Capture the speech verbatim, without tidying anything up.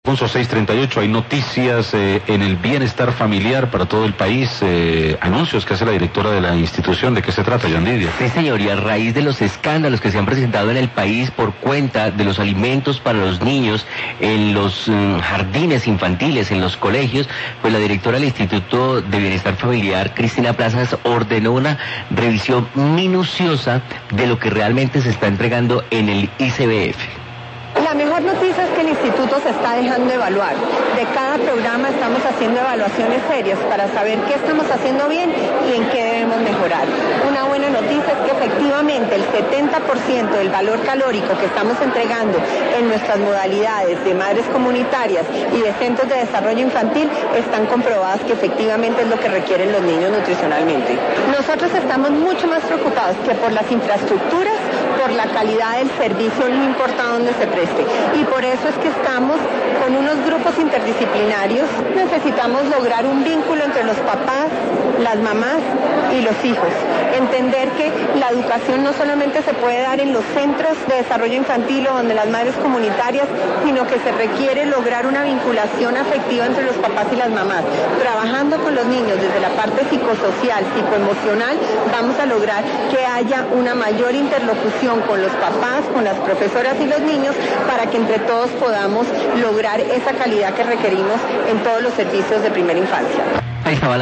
Alfonso seis treinta y ocho, hay noticias eh, en el bienestar familiar para todo el país, eh, anuncios que hace la directora de la institución. ¿De qué se trata, Yandidia? Sí, señor, y a raíz de los escándalos que se han presentado en el país por cuenta de los alimentos para los niños en los um, jardines infantiles, en los colegios, pues la directora del Instituto de Bienestar Familiar, Cristina Plazas, ordenó una revisión minuciosa de lo que realmente se está entregando en el I C B F. La mejor noticia es que el instituto se está dejando evaluar. De cada programa estamos haciendo evaluaciones serias para saber qué estamos haciendo bien y en qué debemos mejorar. Una buena noticia es que efectivamente el setenta por ciento del valor calórico que estamos entregando en nuestras modalidades de madres comunitarias y de centros de desarrollo infantil están comprobadas que efectivamente es lo que requieren los niños nutricionalmente. Nosotros estamos mucho más preocupados que por las infraestructuras, por la calidad del servicio, no importa dónde se preste. Y por eso es que estamos con unos grupos interdisciplinarios. Necesitamos lograr un vínculo entre los papás, las mamás y los hijos. Entender que la educación no solamente se puede dar en los centros de desarrollo infantil o donde las madres comunitarias, sino que se requiere lograr una vinculación afectiva entre los papás y las mamás. Trabajando con los niños desde la parte psicosocial, psicoemocional, vamos a lograr que haya una mayor interlocución con los papás, con las profesoras y los niños, para que entre todos podamos lograr esa calidad que requerimos en todos los servicios de primera infancia. Ahí estaba la